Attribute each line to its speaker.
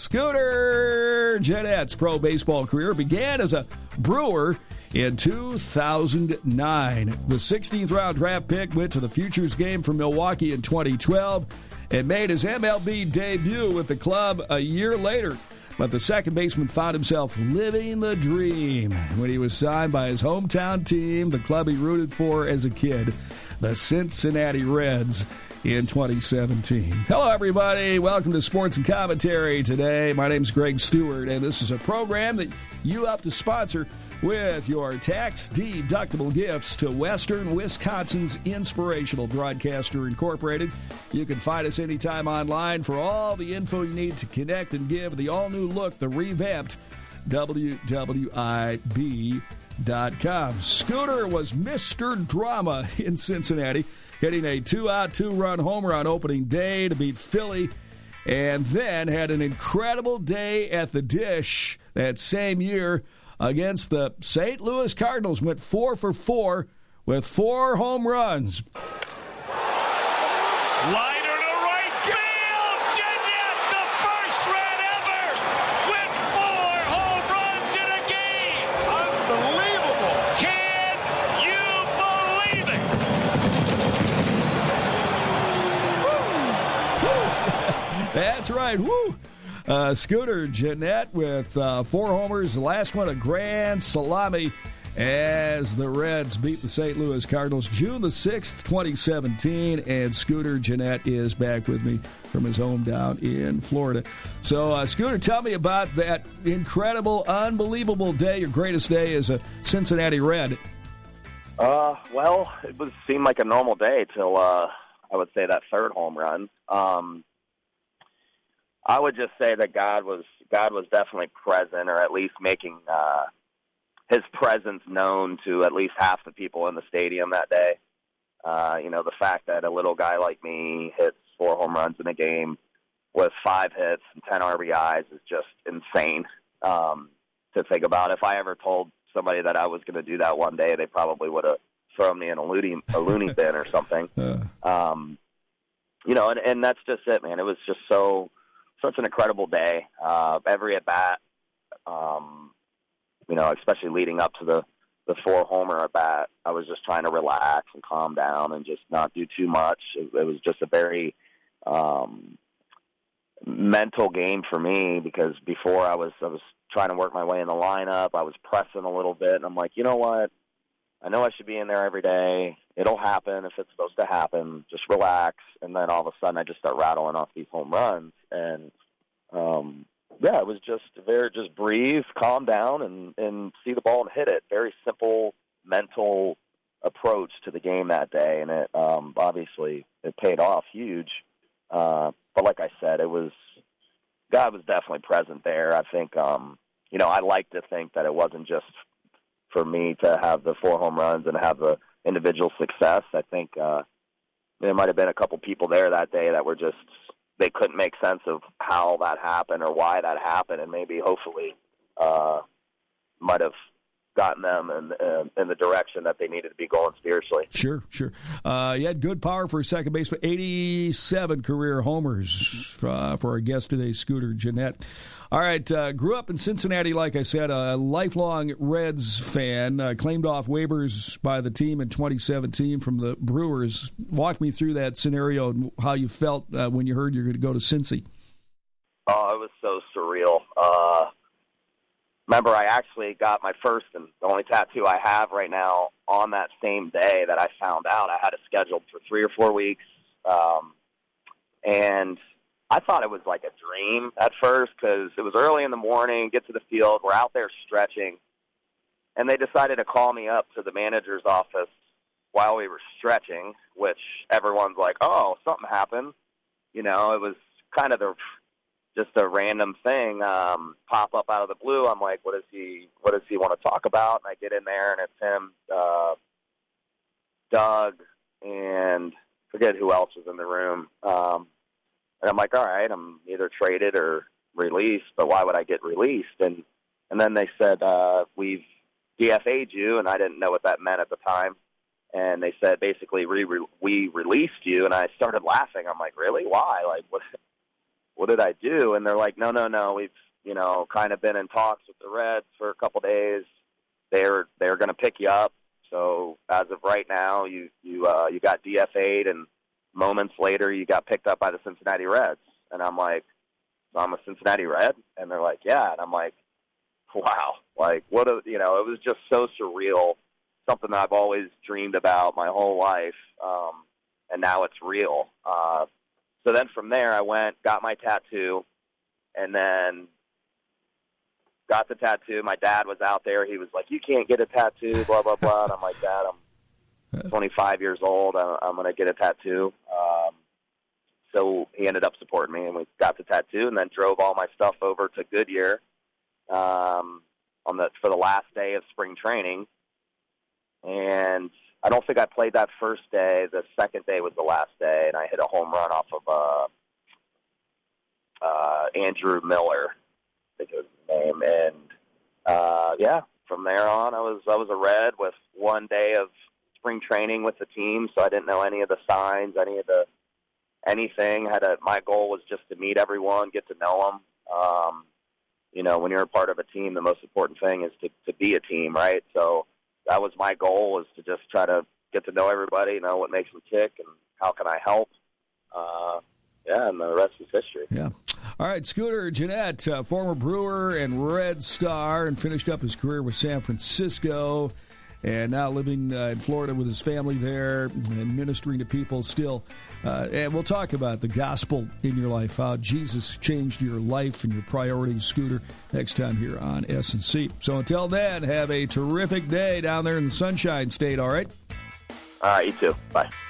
Speaker 1: Scooter Gennett's pro baseball career began as a Brewer in 2009. The 16th round draft pick went to the Futures game for Milwaukee in 2012 and made his MLB debut with the club a year later. But the second baseman found himself living the dream when he was signed by his hometown team, the club he rooted for as a kid, the Cincinnati Reds, in 2017. Hello, everybody. Welcome to Sports and Commentary today. My name's Greg Stewart, and this is a program that you help to sponsor with your tax-deductible gifts to Western Wisconsin's Inspirational Broadcaster Incorporated. You can find us anytime online for all the info you need to connect and give the all-new look, the revamped WWIB.com. Scooter was Mr. Drama in Cincinnati, hitting a 2-out, 2-run home run opening day to beat Philly, and then had an incredible day at the Dish that same year against the St. Louis Cardinals. Went 4 for 4 with 4 home runs.
Speaker 2: Liner to right field. Gennett, the first red ever, with 4 home runs in a game. Unbelievable. Can you believe it?
Speaker 1: That's right. Woo! Scooter Gennett with 4 homers. The last one, a grand salami, as the Reds beat the St. Louis Cardinals June the 6th, 2017. And Scooter Gennett is back with me from his hometown in Florida. So, Scooter, tell me about that incredible, unbelievable day, your greatest day as a Cincinnati Red.
Speaker 3: Well, it seemed like a normal day till I would say that 3rd home run. I would just say that God was definitely present, or at least making his presence known to at least half the people in the stadium that day. The fact that a little guy like me hits 4 home runs in a game with 5 hits and 10 RBIs is just insane to think about. If I ever told somebody that I was going to do that one day, they probably would have thrown me in a loony bin or something. And that's just it, man. It was just such an incredible day. Every at bat, especially leading up to the 4 homer at bat, I was just trying to relax and calm down and just not do too much. It was just a very mental game for me, because before I was trying to work my way in the lineup. I was pressing a little bit, and I'm like, you know what? I know I should be in there every day. It'll happen if it's supposed to happen. Just relax. And then all of a sudden I just start rattling off these home runs. And, it was just breathe, calm down, and see the ball and hit it. Very simple mental approach to the game that day. And it obviously it paid off huge. But like I said, God was definitely present there. I think, I like to think that it wasn't just for me to have the 4 home runs and have the individual success. I think there might have been a couple people there that day that were just, they couldn't make sense of how that happened or why that happened, and maybe hopefully might have gotten them in the direction that they needed to be going spiritually.
Speaker 1: Sure. You had good power for a second baseman. 87 career homers for our guest today, Scooter Gennett. All right, grew up in Cincinnati, like I said, a lifelong Reds fan, claimed off waivers by the team in 2017 from the Brewers. Walk me through that scenario and how you felt when you heard you were going to go to Cincy.
Speaker 3: Oh, it was so surreal. Remember, I actually got my first and the only tattoo I have right now on that same day that I found out. I had it scheduled for 3 or 4 weeks, and I thought it was like a dream at first, because it was early in the morning, get to the field, we're out there stretching, and they decided to call me up to the manager's office while we were stretching, which everyone's like, oh, something happened. It was kind of just a random thing pop up out of the blue. I'm like, what does he want to talk about? And I get in there, and it's him, Doug, and forget who else was in the room. And I'm like, all right, I'm either traded or released, but why would I get released? And then they said, we've DFA'd you, and I didn't know what that meant at the time. And they said, basically, we released you, and I started laughing. I'm like, really? Why? Like, what? what did I do? And they're like, no, we've, kind of been in talks with the Reds for a couple days. They're going to pick you up. So as of right now, you got DFA'd, and moments later you got picked up by the Cincinnati Reds. And I'm like, so I'm a Cincinnati Red? And they're like, yeah. And I'm like, wow. Like, it was just so surreal, something that I've always dreamed about my whole life, and now it's real. So then from there, I went, got my tattoo, and then got the tattoo. My dad was out there. He was like, you can't get a tattoo, blah, blah, blah. And I'm like, Dad, I'm 25 years old. I'm going to get a tattoo. So he ended up supporting me, and we got the tattoo, and then drove all my stuff over to Goodyear for the last day of spring training. And I don't think I played that first day. The second day was the last day, and I hit a home run off of Andrew Miller, I think it was his name. And from there on, I was a Red with one day of spring training with the team, so I didn't know any of the signs, anything. My goal was just to meet everyone, get to know them. When you're a part of a team, the most important thing is to be a team, right? So that was my goal, is to just try to get to know everybody, know what makes them tick, and how can I help. And the rest is history.
Speaker 1: Yeah. All right, Scooter Gennett, former Brewer and Red Star, and finished up his career with San Francisco, and now living in Florida with his family there and ministering to people still. And we'll talk about the gospel in your life, how Jesus changed your life and your priorities, Scooter, next time here on S&C. So until then, have a terrific day down there in the Sunshine State, all right?
Speaker 3: All right, you too. Bye.